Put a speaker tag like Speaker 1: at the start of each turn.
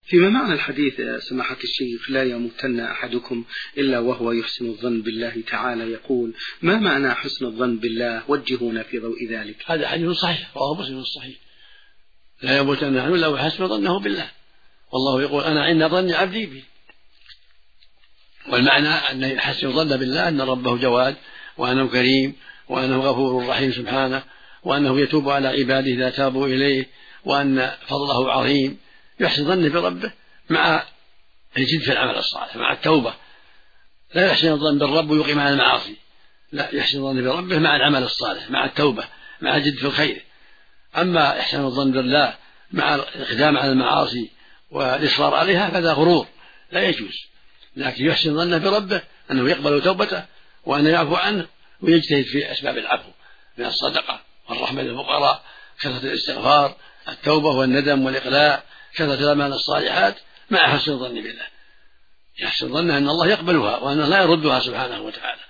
Speaker 1: فيما معنى الحديث يا سماحة الشيخ لا يموتن أحدكم إلا وهو يحسن الظن بالله تعالى، يقول ما معنى حسن الظن بالله؟ وجهونا في ضوء ذلك.
Speaker 2: هذا حديث صحيح رواه مسلم الصحيح، لا يموتن أحد إلا وحسن ظنه بالله، والله يقول أنا عند ظن عبدي بي. والمعنى أن يحسن الظن بالله أن ربه جواد، وأنه كريم، وأنه غفور رحيم سبحانه، وأنه يتوب على عباده إذا تابوا إليه، وأن فضله عظيم. يحسن ظنه بربه مع الجد في العمل الصالح، مع التوبة. لا يحسن الظن بالرب ويقيم على المعاصي، لا، يحسن الظن بربه مع العمل الصالح، مع التوبة، مع الجد في الخير. أما إحسان الظن بالله مع الإقدام على المعاصي والإصرار عليها فهذا غرور لا يجوز، لكن يحسن ظنه بربه أنه يقبل توبته وأنه يعفو عنه، ويجتهد في أسباب العفو من الصدقة والرحمة للفقراء، كثرة الاستغفار، التوبة والندم والإقلاع، كثرة الأعمال الصالحات، مع حسن الظن بالله. يحسن ظنه أن الله يقبلها وأنه لا يردها سبحانه وتعالى.